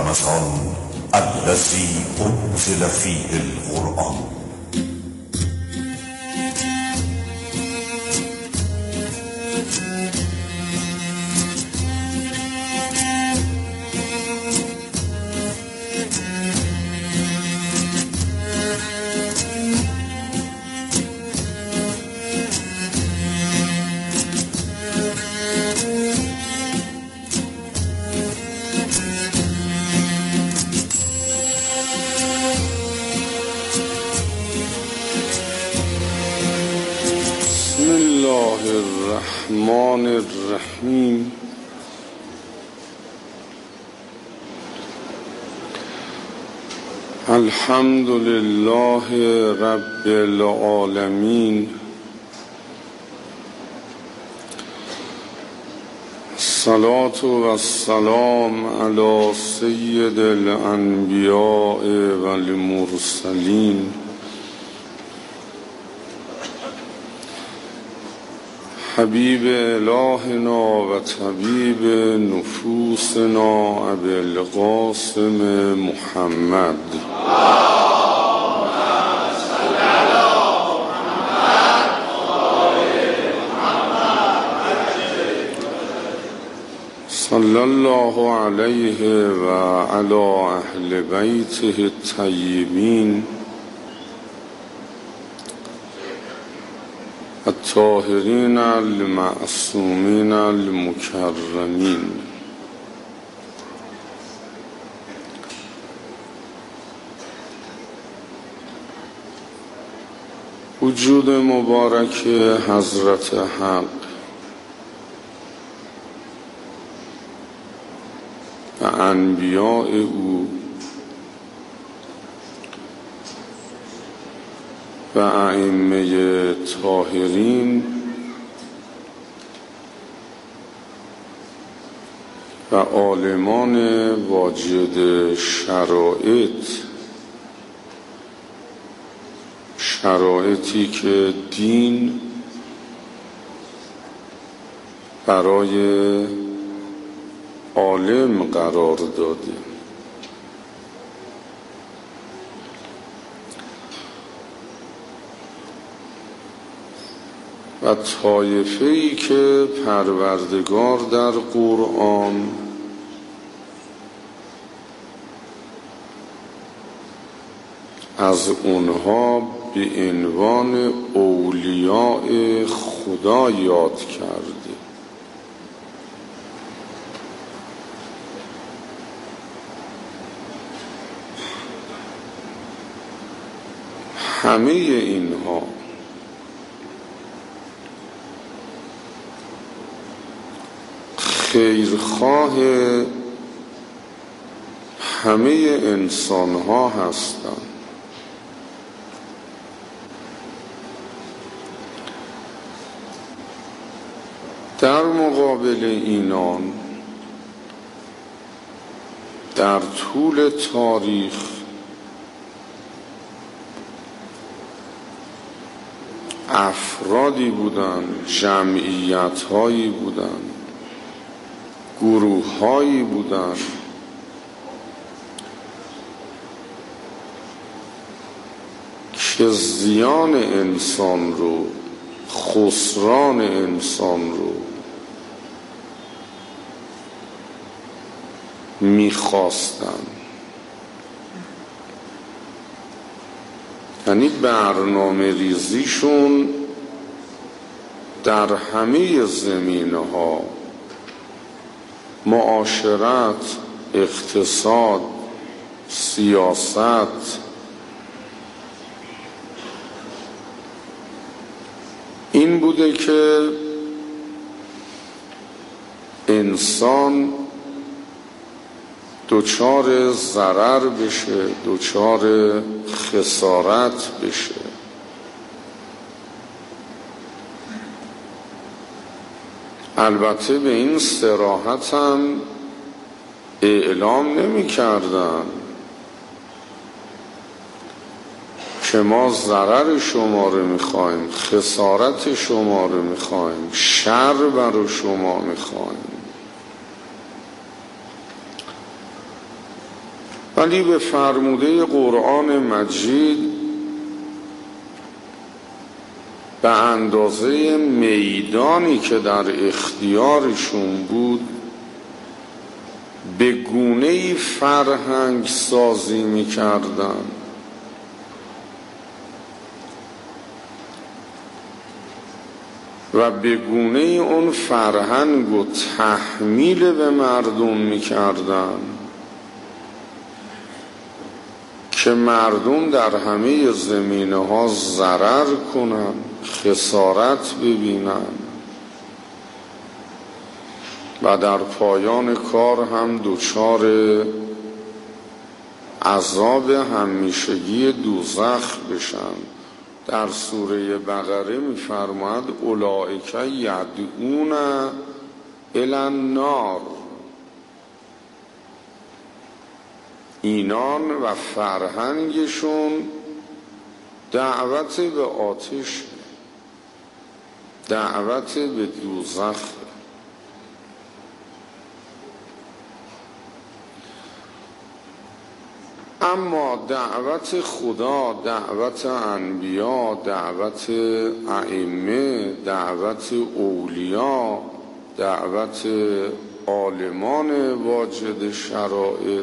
رمضان الذي أنزل فيه القرآن. بسم الله الرحمن الرحیم. الحمد لله رب العالمین. الصلاة والسلام علی سید الانبیاء والمرسلین حبیب الهنا و طبیب نفوسنا ابی القاسم محمد. صلی الله علیه و علی اهل بیته الطیبین الطاهرین المعصومین المکرمین. وجود مبارک حضرت حق و انبیاء او و ائمه طاهرین و عالمان واجد شرایطی که دین برای عالم قرار داده و طایفه‌ای که پروردگار در قرآن از اونها به عنوان اولیاء خدا یاد کرده. همه اینها خیرخواه همه انسان ها هستند. در مقابل اینان در طول تاریخ افرادی بودند، جمعیت‌هایی بودند، گروه‌هایی بودند که زیان انسان رو، خسران انسان رو می‌خواستند. یعنی برنامه ریزیشون در همه زمینه‌ها، معاشرت، اقتصاد، سیاست، این بوده که انسان دچار ضرر بشه، دچار خسارت بشه. البته به این صراحت هم اعلام نمی کردن که ما ضرر شما رو میخوایم، خسارت شما رو میخوایم، شر بر شما میخوایم. ولی به فرموده قرآن مجید به اندازه میدانی که در اختیارشون بود به گونه‌ای فرهنگ سازی می‌کردن و به گونه اون فرهنگ رو تحمیل به مردم می‌کردن که مردم در همه زمینه‌ها ضرر کنن، خسارت ببینن و در پایان کار هم دچار عذاب همیشگی دوزخ بشن. در سوره بقره می‌فرماید اولئک یدعون الی النار، اینان و فرهنگشون دعوت به آتش، دعوت به دوزخ. اما دعوت خدا، دعوت انبیا، دعوت ائمه، دعوت اولیاء، دعوت عالمان واجد شرایط،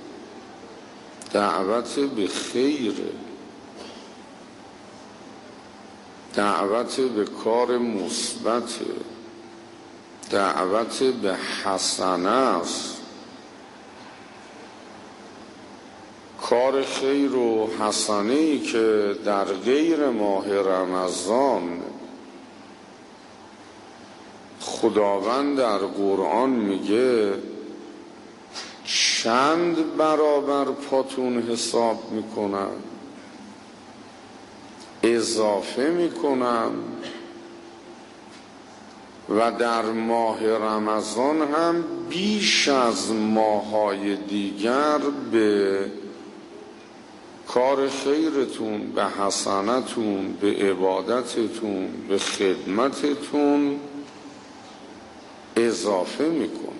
دعوت به خیر، دعوت به کار مثبت، دعوت به حسنه است. کار خیر و حسنه‌ای که در غیر ماه رمضان خداوند در قرآن میگه چند برابر پاتون حساب میکنم، اضافه میکنم و در ماه رمضان هم بیش از ماه‌های دیگر به کار خیرتون، به حسنتون، به عبادتتون، به خدمتتون اضافه میکنه.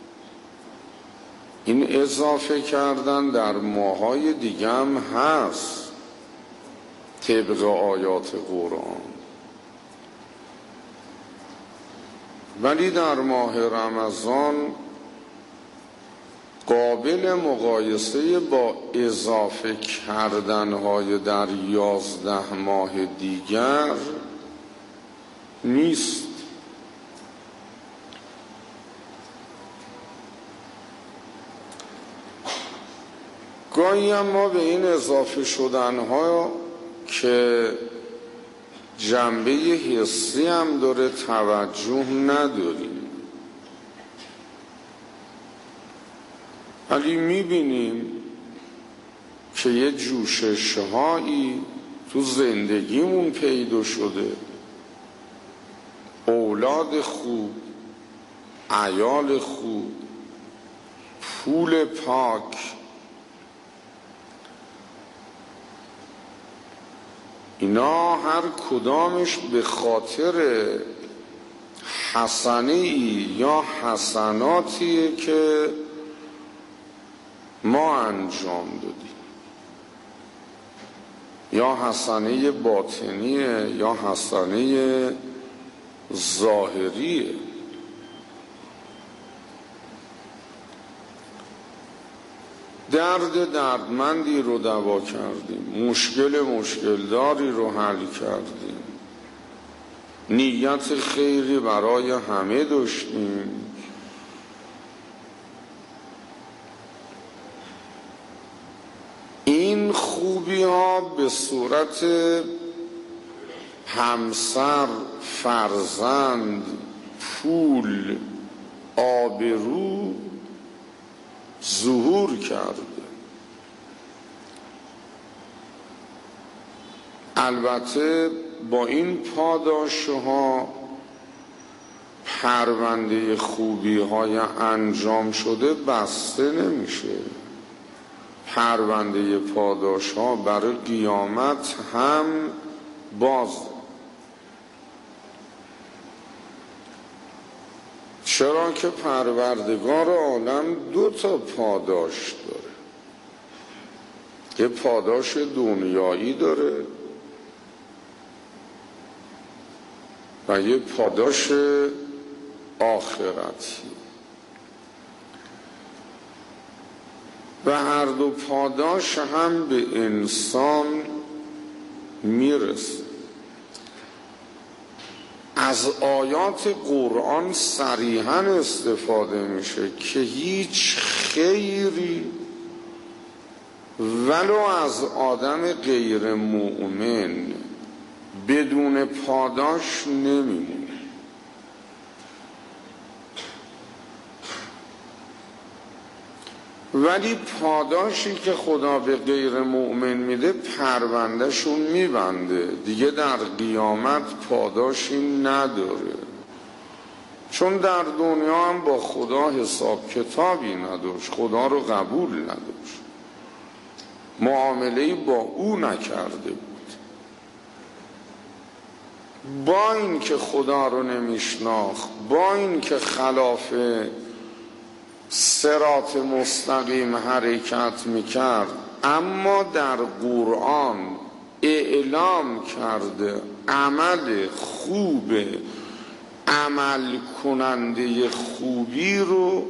این اضافه کردن در ماه‌های دیگه هم هست طبق آیات قرآن، ولی در ماه رمضان قابل مقایسه با اضافه کردنهای در 11 ماه دیگر نیست. گاهی هم ما به این اضافه شدنها که جنبه حسی هم داره توجه نداریم، ولی میبینیم که یه جوشش‌هایی تو زندگیمون پیدا شده، اولاد خوب، عیال خوب، پول پاک، اینا هر کدامش به خاطر حسنه‌ای یا حسناتیه که ما انجام دادیم، یا حسنه باطنیه یا حسنه ظاهریه. دردمندی رو دوا کردیم، مشکلداری رو حل کردیم، نیت خیری برای همه داشتیم، این خوبی ها به صورت همسر، فرزند، پول، آبرو ظهور کرده. البته با این پاداشها پرونده خوبی های انجام شده بسته نمیشه. پرونده پاداش ها برای قیامت هم باز. چرا که پروردگار عالم 2 پاداش داره. یه پاداش دنیایی داره و یه پاداش آخرتی و هر دو پاداش هم به انسان میرسه. از آیات قرآن صریحاً استفاده میشه که هیچ خیری ولو از آدم غیر مؤمن بدون پاداش نمیمونه. ولی پاداشی که خدا به غیر مؤمن میده پروندهشون میبنده، دیگه در قیامت پاداشی نداره، چون در دنیا هم با خدا حساب کتابی نداشت، خدا رو قبول نداشت، معامله‌ای با او نکرده بود. با این که خدا رو نمیشناخت، با این که خلاف صراط مستقیم حرکت میکرد، اما در قرآن اعلام کرده عمل خوب، عمل کننده خوبی رو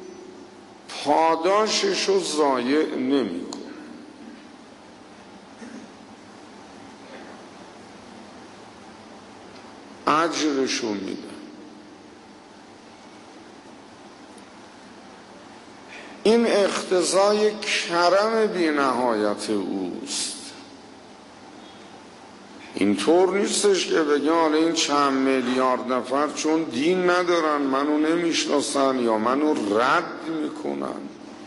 پاداشش رو ضایع نمیکنه. اجرشو میده. این اقتضای کرم بی نهایت اوست. اینطور نیستش که بگه حالا این چند میلیارد نفر چون دین ندارن منو نمیشناسن یا منو رد میکنن،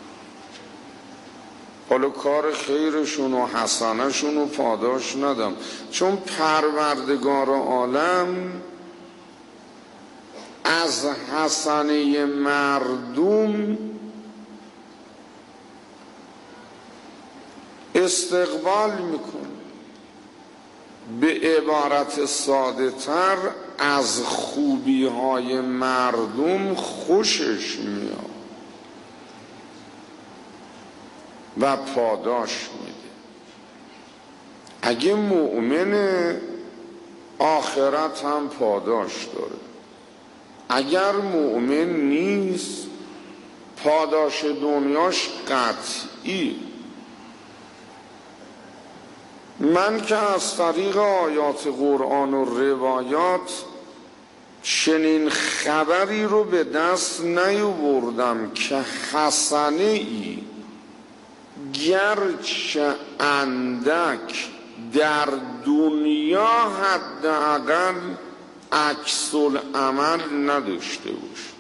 حالا کار خیرشون و حسنشون و پاداش ندم، چون پروردگار عالم از حسنه مردم استقبال میکنه. به عبارت ساده تر از خوبی های مردم خوشش میاد و پاداش میده. اگه مؤمن آخرت هم پاداش داره، اگر مؤمن نیست پاداش دنیاش قطعی. من که از طریق آیات قرآن و روایات چنین خبری رو به دست نیاوردم که حسنه ای گرچه اندک در دنیا حداقل عکس العمل نداشته باشه،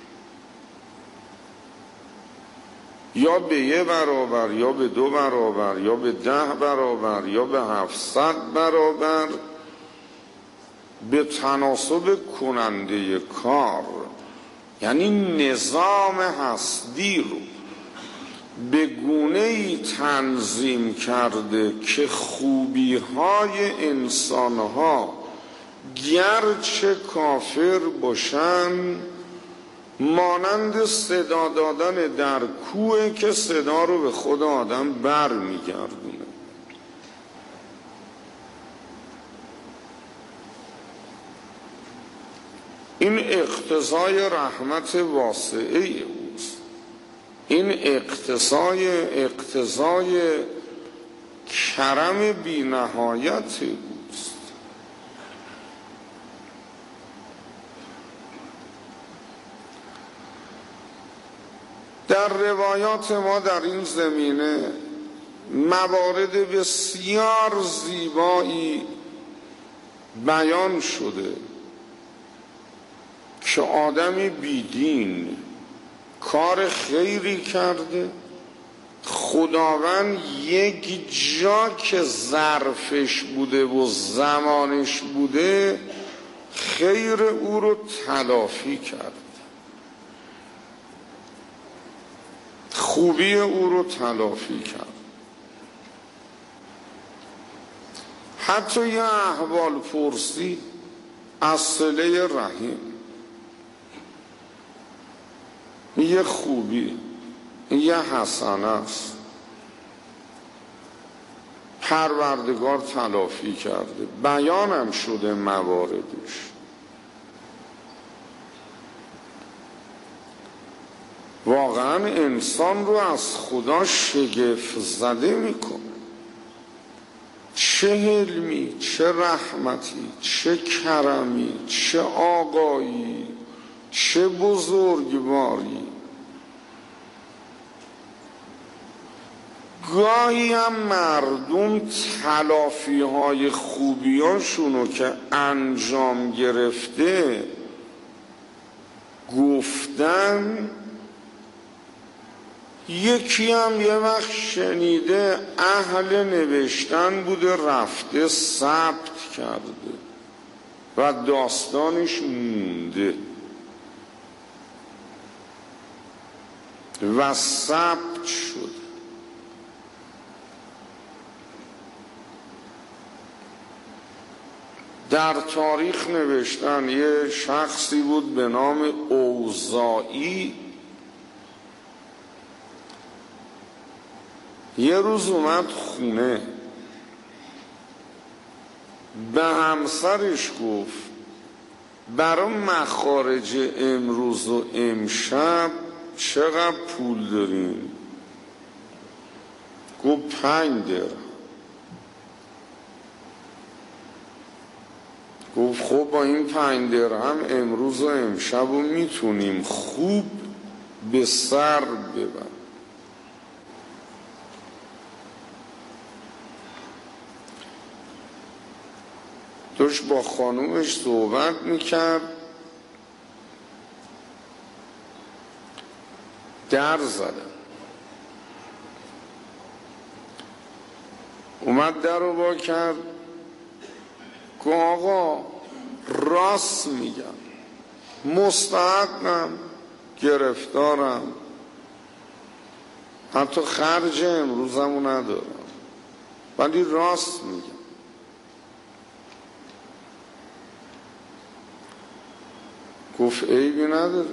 یا به 1 برابر یا به 2 برابر یا به 10 برابر یا به 700 برابر به تناسب کننده کار، یعنی نظام هستی رو به گونه‌ای تنظیم کرده که خوبی های انسان ها گرچه کافر باشن مانند صدا دادن در کوه که صدا رو به خود آدم بر میگردونه. این اقتضای رحمت واسعه اوست. این اقتضای کرم بی نهایت اوست. در روایات ما در این زمینه موارد بسیار زیبایی بیان شده که آدمی بیدین کار خیری کرده، خداوند یک جا که ظرفش بوده و زمانش بوده خیر او رو تلافی کرد، خوبی او رو تلافی کرد. حتی یه احوال پرسی از صله رحم، یه خوبی، یه حسنه است. پروردگار تلافی کرده، بیانم شده مواردش. واقعا انسان رو از خدا شگفت زده میکنه. چه حلمی، چه رحمتی، چه کرمی، چه آقایی، چه بزرگواری. گاهی هم مردم تلافی های خوبیاشونو که انجام گرفته گفتن، یکی هم یه وقت شنیده اهل نوشتن بوده رفته ثبت کرده و داستانش مونده و ثبت شد. در تاریخ نوشتن یه شخصی بود به نام اوزاعی، یه روز اومد خونه، به همسرش گفت برای مخارج امروز و امشب چقدر پول داریم؟ گفت 5 درهم. گفت خب با این 5 درهم امروز و امشب رو میتونیم خوب به سر ببریم. داشت با خانومش صحبت میکرد، در زدن. اومد در رو با کرد، که آقا راست میگم، مستحقم، گرفتارم، حتی خرج امروزمو ندارم، ولی راست میگم. گفت عیبی نداره.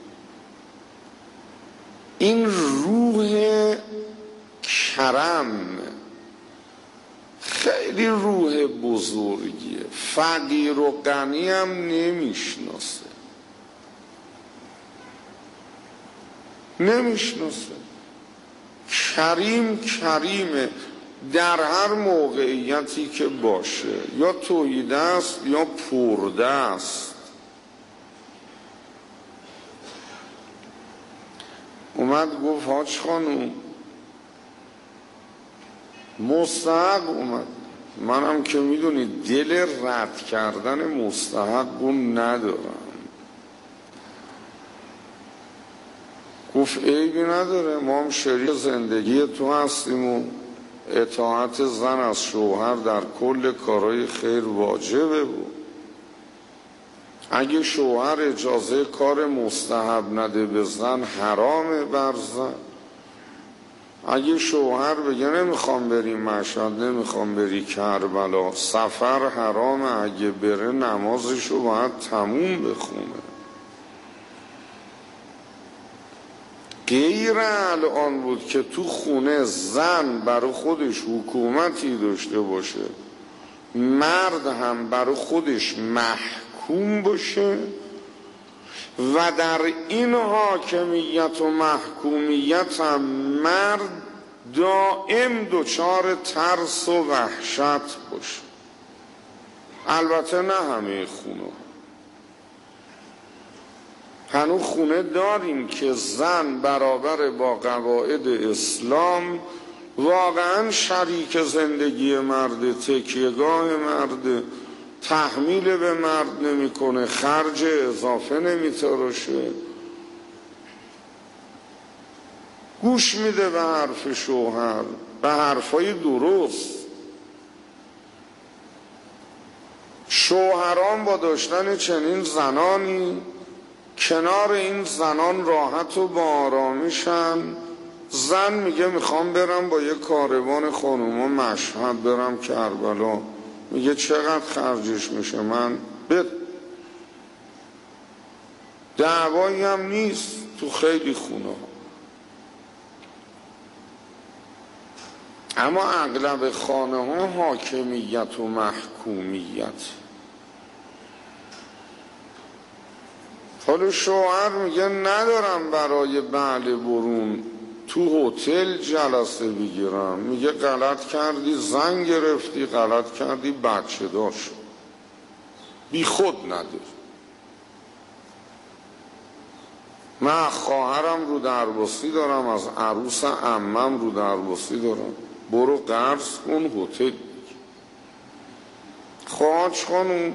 این روح کرم خیلی روح بزرگیه. فقیر و غنی هم نمیشناسه، کریم کریمه در هر موقعیتی که باشه، یا توحیده است یا پرده است. اومد گفت حاج خانوم مستحق اومد، منم که میدونی دل رد کردن مستحق ندارم. گفت عیبی نداره، ما هم شریک زندگی تو هستیم و اطاعت زن از شوهر در کل کارهای خیر واجبه بود. اگه شوهر اجازه کار مستحب نده به زن حرامه بر زن. اگه شوهر بگه نمیخوام بری مشهد، نمیخوام بری کربلا، سفر حرامه، اگه بره نمازشو باید تموم بخونه. غیر الان بود که تو خونه زن برای خودش حکومتی داشته باشه، مرد هم برای خودش محکوم باشه و در این حاکمیت و محکومیت هم مرد دائم دچار ترس و وحشت باشه. البته نه همه خونه، هنوز خونه داریم که زن برابر با قواعد اسلام واقعا شریک زندگی مرد، تکیهگاه مرد، تحمیل به مرد نمیکنه، خرج اضافه نمیتراشه، گوش میده به حرف شوهر، به حرفای درست. شوهران با داشتن چنین زنانی کنار این زنان راحت و با آرامشن. زن میگه میخوام برم با یه کاروان خانوما مشهد، برم کربلا. میگه چقدر خرجش میشه؟ من دعوایی هم نیست تو خیلی خونه ها. اما اغلب خانه ها حاکمیت و محکومیت. حالا شوهر میگه ندارم برای بعل برون تو هتل جلسه بگیرم، میگه غلط کردی، زن گرفتی، غلط کردی، بچه دار شد، بی خود نداری. من خواهرم رو درباسی دارم، از عروس عمم رو درباسی دارم، برو قرض کن هتل. خواهد خانم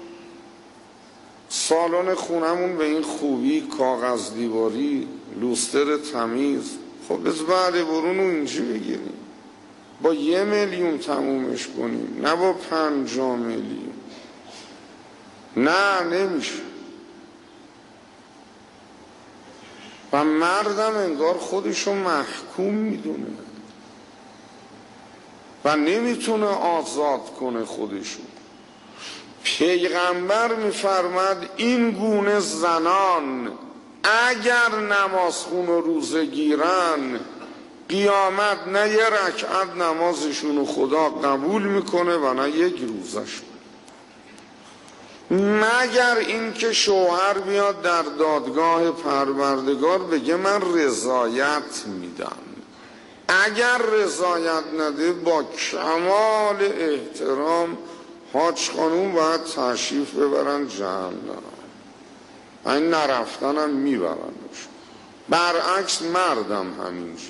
سالن خونمون به این خوبی، کاغذ دیواری، لوستر تمیز، خب از بعد برون رو اینجا بگیریم، با 1 میلیون تمومش کنیم، نه با 50 میلیون. نه نمیشه. و مردم انگار خودشو محکوم میدونه و نمیتونه آزاد کنه خودشو. پیغمبر میفرماد این گونه زنان اگر نمازخون و روزه گیرن، قیامت نه 1 رکعت نمازشون رو خدا قبول میکنه و نه 1 روزشون، مگر اینکه شوهر بیاد در دادگاه پروردگار بگه من رضایت میدم. اگر رضایت نده با کمال احترام حاج خانوم باید تشریف ببرن جهنم، این نرفتن هم میبرنش. برعکس مردم همینجور،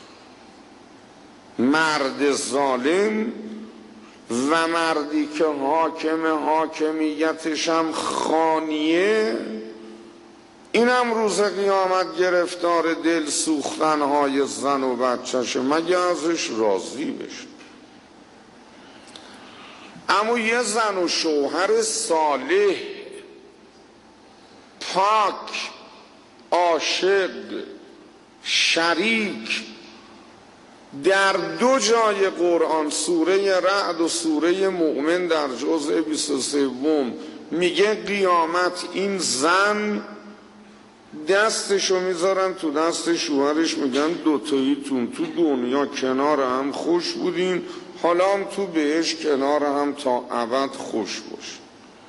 مرد ظالم و مردی که حاکمیتش هم خانیه، اینم روز قیامت گرفتار دل سوختنهای زن و بچهشه، مگه ازش راضی بشه. اما یه زن و شوهر صالح، پاک، عاشق، شریک، در 2 جای قرآن، سوره رعد و سوره مؤمن در جزء 23 میگه قیامت این زن دستشو میذارن تو دست شوهرش، میگن دوتاییتون تو دنیا کنار هم خوش بودین، حالا هم تو بهش کنار هم تا ابد خوش باش.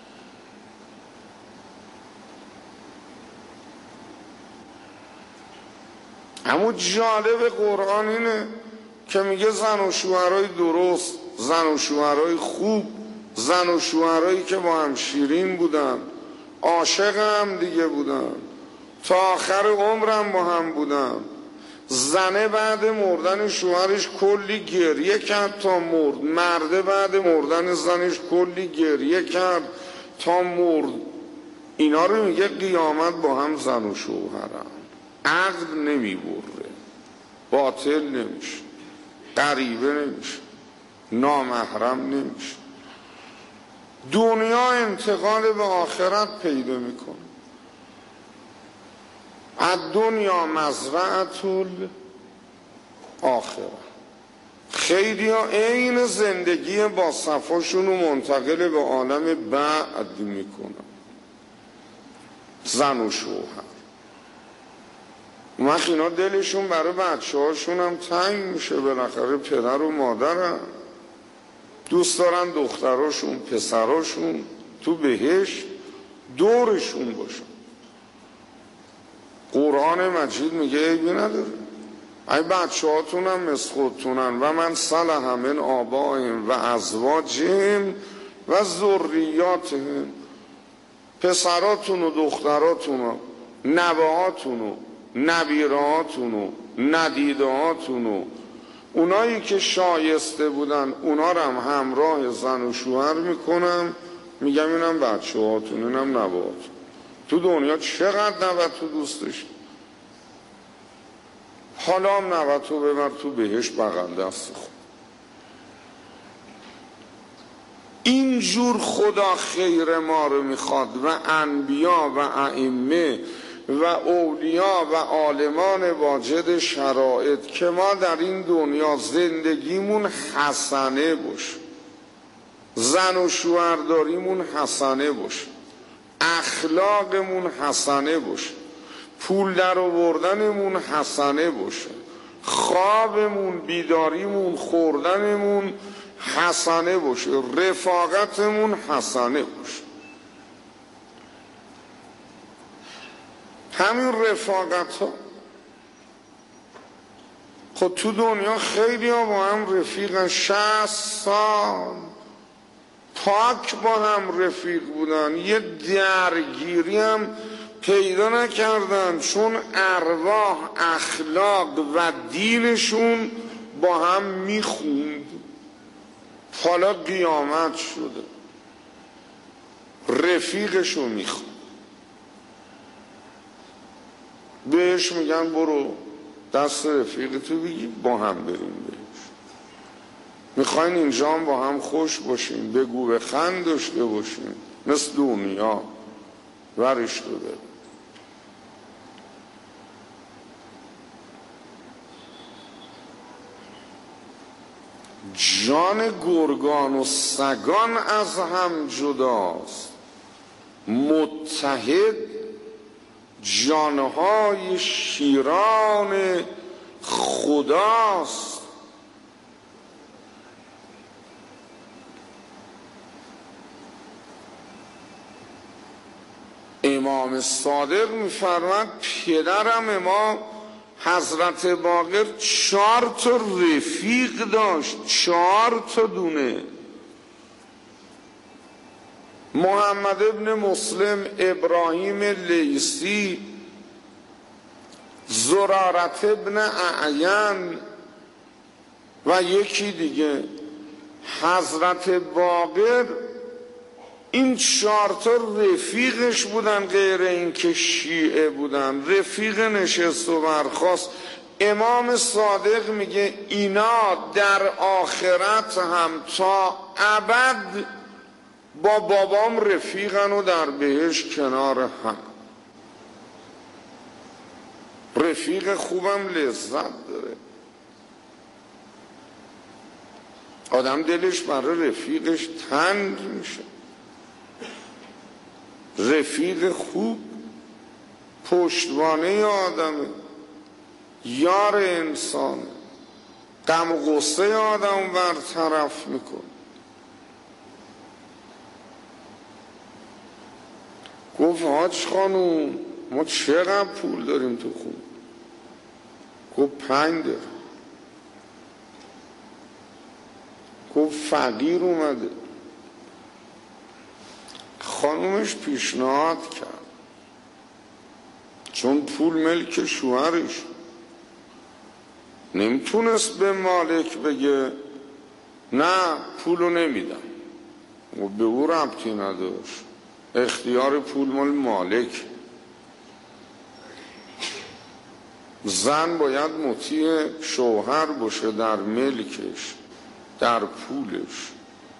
اما جالب قرآن اینه که میگه زن و شوهرای درست، زن و شوهرای خوب، زن و شوهرایی که با هم شیرین بودن، عاشق هم دیگه بودن، تا آخر عمرم با هم بودن. زنه بعد مردن شوهرش کلی گریه کرد تا مرد، مرده بعد مردن زنش کلی گریه کرد تا مرد. اینا رو میگه قیامت با هم زن و شوهرم، عقد نمیبره، باطل نمیشه، غریبه نمیشه، نامحرم نمیشه. دنیا انتقال به آخرت پیدا میکنه. الدنیا مزرعة الاخره. خیلی ها این زندگی با صفاشون رو منتقل به عالم بعد میکنن. زن و شوهر وقت اینا دلشون برای بچه هاشون هم تنگ میشه، بالاخره پدر و مادرن، دوست دارن دختراشون پسراشون تو بهشت دورشون باشن. قرآن مجید میگه عیبی نداره، ای بچه هاتون هم مثل خودتونن و من صلح من آبائهم و ازواجهم و ذریاتهم، پسراتون و دختراتون و نوهاتون و نبیرهاتون و ندیدهاتون و اونایی که شایسته بودن اونا رو هم همراه زن و شوهر میکنم. میگم اینم بچه هاتون، اینم نوهاتون. تو دنیا چقدر نوه تو دوست داشت، حالا هم نوه تو ببر تو بهش بغل دست خود. اینجور خدا خیر ما رو میخواد و انبیا و ائمه و اولیا و عالمان واجد شرایط که ما در این دنیا زندگیمون حسنه باشه، زن و شوهرداریمون حسنه باشه، اخلاقمون حسنه باشه، پول در آوردنمون حسنه باشه، خوابمون، بیداریمون، خوردنمون حسنه باشه، رفاقتمون حسنه باشه. همین رفاقت ها، خب تو دنیا خیلی ها با هم رفیقن، 60 سال پاک با هم رفیق بودن، یه درگیری هم پیدا نکردن، چون ارواح، اخلاق و دینشون با هم میخوند. حالا قیامت شده، رفیقشو میخوند، بهش میگن برو دست رفیقتو بگی با هم بریم بهش. میخواین اینجا هم با هم خوش باشیم، بگو بخند داشته باشیم، مثل دنیا ورش تو بره. جان گرگان و سگان از هم جداست، متحد جانهای شیران خداست. امام صادق میفرماد پدرم امام حضرت باقر 4 تا رفیق داشت، 4 تا دونه. محمد ابن مسلم، ابراهیم لیثی، زرارت ابن اعین و یکی دیگه. حضرت باقر این 4 تا رفیقش بودن، غیر این که شیعه بودن. رفیق نشست و برخاست. امام صادق میگه اینا در آخرت هم تا ابد با بابام رفیقن و در بهشت کنار هم. رفیق خوبم لذت داره، آدم دلش برای رفیقش تنگ میشه. رفیق خوب پشتوانه آدمه، یار انسانه، غم و غصه آدم برطرف میکنه. گفت حاج خانوم ما چقدر پول داریم تو خون؟ گفت 5 درهم. گفت فقیر اومده. خانومش پیشنهاد کرد، چون پول ملک شوهرش، نمیتونست به مالک بگه نه پولو نمیدم، و به او ربطی نداشت، اختیار پول مال مالک. زن باید مطیع شوهر باشه در ملکش، در پولش.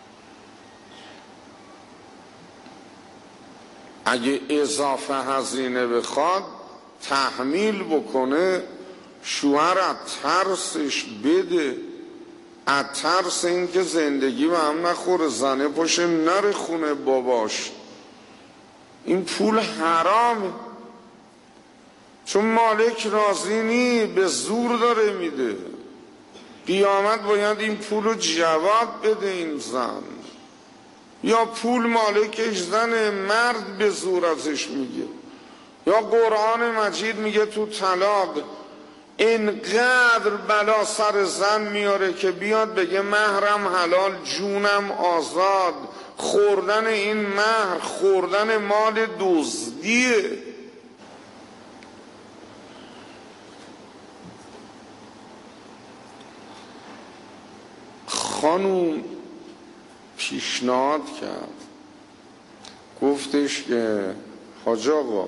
اگه اضافه هزینه بخواد تحمیل بکنه، شوهر از ترسش بده، از ترس اینکه زندگی به هم نخوره، زنه باشه نره خونه باباش. این پول حرامه، چون مالک راضی نی، به زور داره میده. قیامت باید این پول رو جواب بده این زن، یا پول مالکش زنه، مرد به زور ازش میگه. یا قرآن مجید میگه تو طلاق اینقدر بلا سر زن میاره که بیاد بگه مهرم حلال، جونم آزاد. خوردن این مهر خوردن مال دزدیه. خانوم پیشنهاد کرد، گفتش که حاج آقا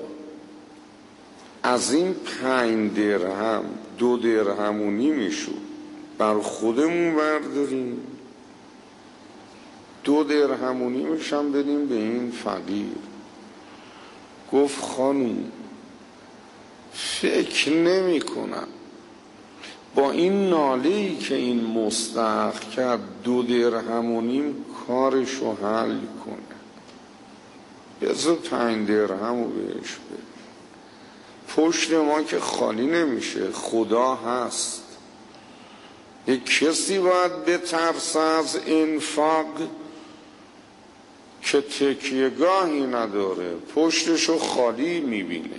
از این 5 درهم 2 درهم و نیم شد بر خودمون برداریم، 2 درهم و نیمش هم بدیم به این فقیر. گفت خانوم فکر نمی کنم با این ناله‌ای که این مستحق کرد 2 درهم و نیم کارشو حل کنه، بذار 5 درهم رو بهش بده. پشت ما که خالی نمیشه، خدا هست. یک کسی باید بترسه از انفاق که تکیهگاهی نداره، پشتشو خالی میبینه.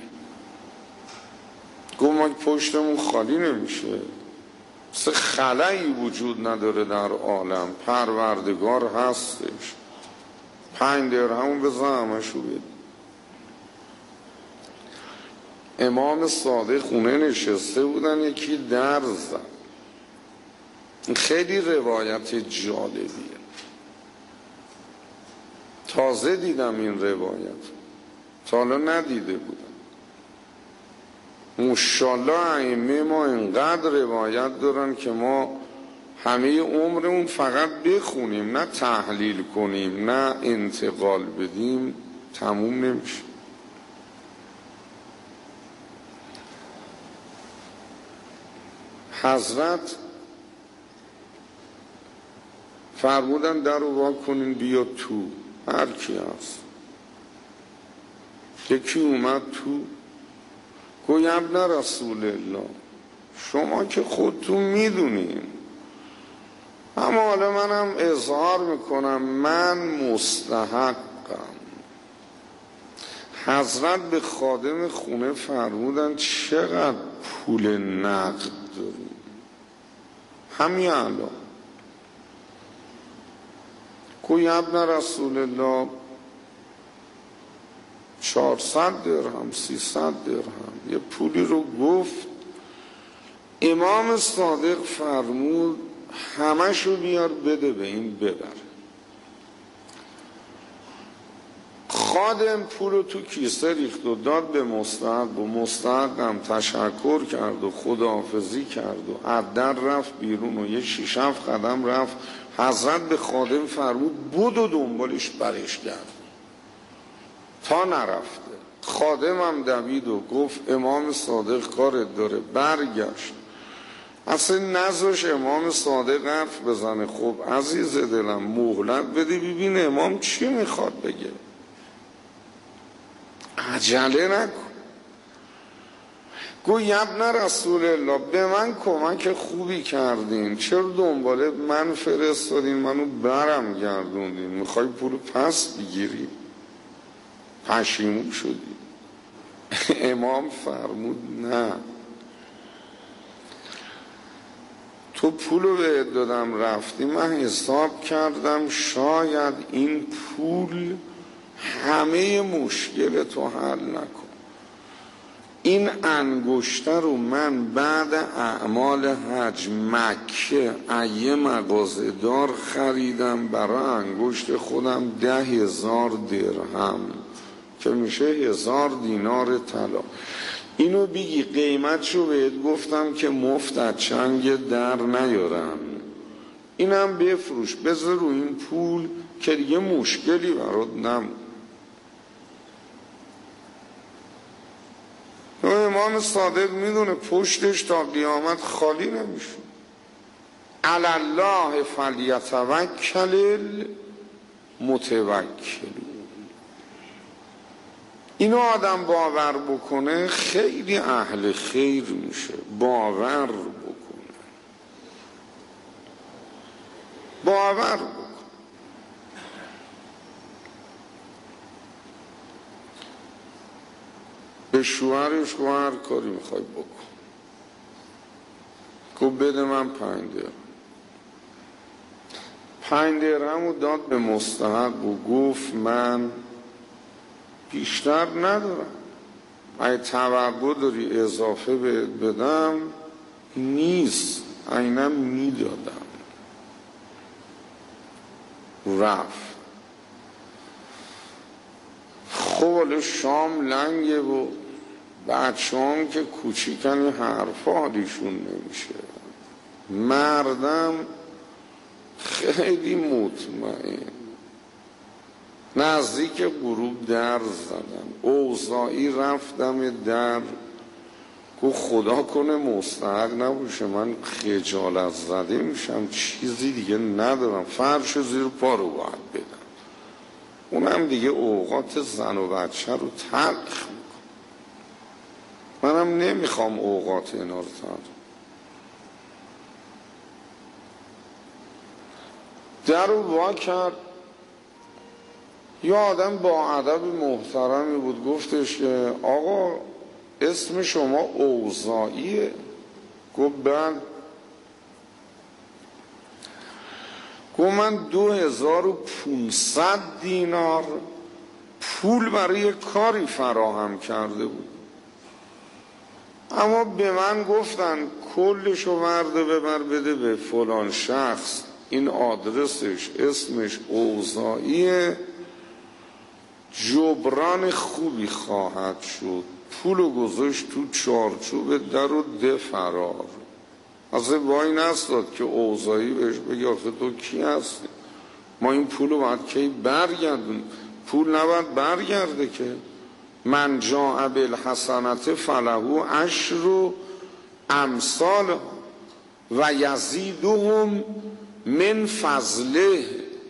گفت ما پشتمون خالی نمیشه، مثل خلایی وجود نداره در عالم، پروردگار هستش. 5 درهم بزن همشو بده. امام صادق خونه نشسته بودن، یکی در زد. خیلی روایت جالبیه، تازه دیدم این روایت، تا حالا ندیده بودم. ماشاءالله ائمه ما اینقدر روایت دارن که ما همه عمرمون فقط بخونیم، نه تحلیل کنیم، نه انتقال بدیم، تموم نمیشه. حضرت فرمودن در رو وا کنین بیا تو. هر کی هست. یکی اومد تو، گوی ابن رسول الله شما که خودتون میدونین، اما حالا منم اظهار میکنم من مستحقم. حضرت به خادم خونه فرمودن چقدر پول نقد داریم؟ همین الان. گوی ابن رسول الله 400 درهم 300 درهم یه پولی رو گفت. امام صادق فرمود همشو بیار بده به این ببر. خادم پول رو تو کیسه ریخت و داد به مستحق و مستحق هم تشکر کرد و خداحافظی کرد و از در رفت بیرون و یه 6-7 قدم رفت. حضرت به خادم فرمود بدو دنبالش برش گرد تا نرفته. خادم هم دوید و گفت امام صادق کارت داره. برگشت اصلا نذاش امام صادق حرف بزنه. خب عزیز دلم مهلت بده ببین امام چی میخواد بگه، عجله نکن. گوی ابن رسول الله به من کمک خوبی کردین، چرا دنباله من فرستادین، منو برم گردوندین، میخوای پول پس بگیری؟ پشیمون شدی؟ امام فرمود نه، تو پولو بهت دادم رفتی، من حساب کردم شاید این پول همه مشکل تو حل نکن. این انگشتر رو من بعد اعمال حج مکه یه مغازه‌دار خریدم برای انگشت خودم 10,000 درهم که میشه 1000 دینار طلا. اینو بگی قیمتشو بهت گفتم که مفت از چنگ در نیارم، اینم بفروش بذار رو این پول که دیگه مشکلی برات نمون. امام صادق میدونه پشتش تا قیامت خالی نمیشه. علی الله فلیتوکل المتوکلون. اینو آدم باور بکنه خیلی اهل خیر میشه. باور بکنه، باور بکنه. به شوهرش گفت هر کاری میخوای بکن. گفت بده من 5 درهم. 5 درهم رو داد به مستحق و گفت من بیشتر ندارم، اگه توقع داری اضافه بهت بدم نیست، اینم میدادم. رفت. خب شام لنگه و بچه هم که کوچیکن حرفا حالیشون نمیشه. مردم خیلی مطمئن نزدیک غروب در زدم. اوضاعی رفتم در، گفت خدا کنه مستحق نباشه، من خجالت زده میشم، چیزی دیگه ندارم، فرش زیر پا رو باید بدم. اونم دیگه اوقات زن و بچه رو تلخ میکن. منم نمیخوام اوقات اینا رو تلخ. در رو وا کرد. یه آدم با ادب محترمی بود، گفتش که آقا اسم شما اوزاعیه؟ گفت بله. گفت من 2500 دینار پول برای کاری فراهم کرده بود، اما به من گفتن کلشو ورده ببر بده به فلان شخص، این آدرسش اسمش اوزاعیه، جبران خوبی خواهد شد. پولو گذاشت تو چارچوب در و ده فرار. اصلا وای نستاد که اوزاعی بهش بگه آخه تو کی هستی؟ ما این پولو باید کی برگردون؟ پول نباید برگرده که. من جاء بالحسنة فله عشر امثالها و یزیدهم من فضله.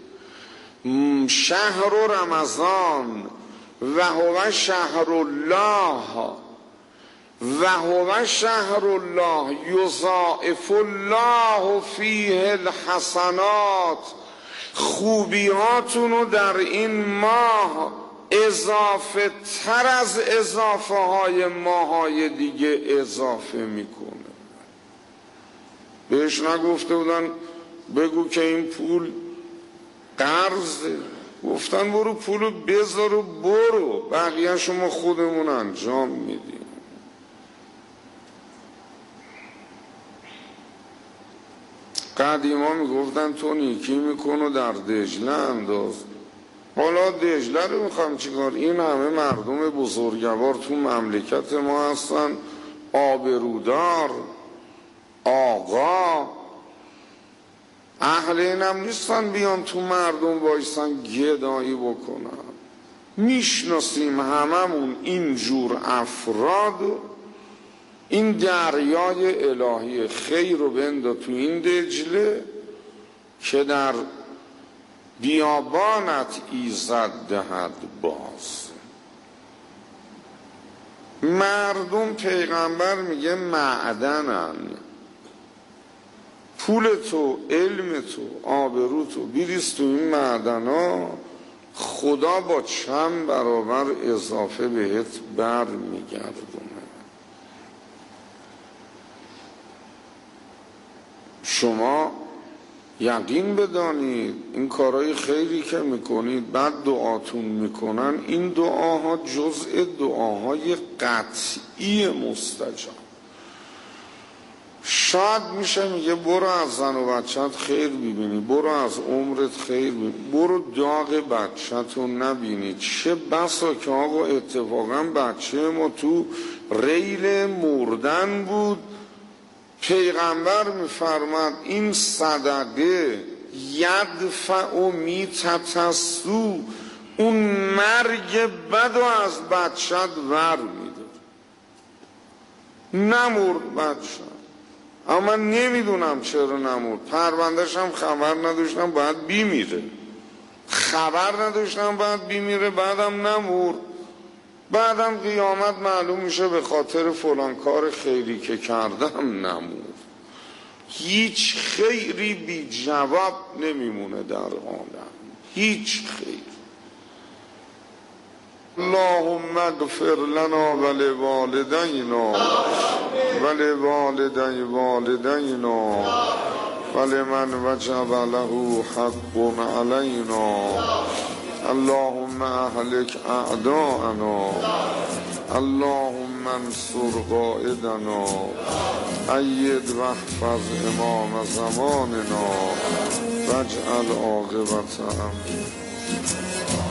شهر رمضان و هو شهر الله و هو شهر الله یضاعف الله فیه الحسنات. خوبیاتونو در این ماه اضافه تر از اضافه های ماهای دیگه اضافه میکنه. بهش نگفته بودن بگو که این پول قرضه، گفتن برو پولو بذار و برو، بقیه شما خودمون انجام میدیم. قدیما میگفتن تو نیکی میکن و در دجله انداز. حالا دجله رو میخوام چیکار؟ این همه مردم بزرگوار تو مملکت ما هستن، آبرودار، آقا، اهل اینم نیستن بیان تو مردم بایستن گدایی بکنن. میشناسیم هممون اینجور افراد. این دریای الهی خیر رو بنده تو این دجله که در بیابانت ایزد دهد باز. مردم پیغمبر میگه معدنن. پول تو، علم تو، آبرو تو بیریز تو این معدنا، خدا با چند برابر اضافه بهت بر میگردونه. شما یقین بدانید این کارهای خیری که میکنید بعد دعاتون میکنن، این دعاها جزء دعاهای قطعی مستجاب. شاید میشه میگه برو از زن و بچت خیر ببینی، برو از عمرت خیر ببینی، برو داغ بچه‌تون نبینی. چه بسا که آقا اتفاقا بچه ما تو ریل مردن بود، پیغمبر میفرماد این صدقه یدفع میتتسو، اون مرگ بد از بچت ور میده. نمرد بچه، اما من نمیدونم چرا نمرد. پروندهش هم خبر نداشتم باید بیمیره، خبر نداشتم باید بیمیره، بعدم نمرد. بعدم قیامت معلوم میشه به خاطر فلان کار خیری که کردم نمود. هیچ خیری بی جواب نمیمونه در عالم، هیچ خیر. اللهم اغفر لنا ولوالدینا ولوالدی والدینا ولمن وجب له حق علینا. اللهم اهلك اعداءنا، اللهم انصر قائدنا، اید واحفظ امام زماننا واجعل عاقبت امرنا.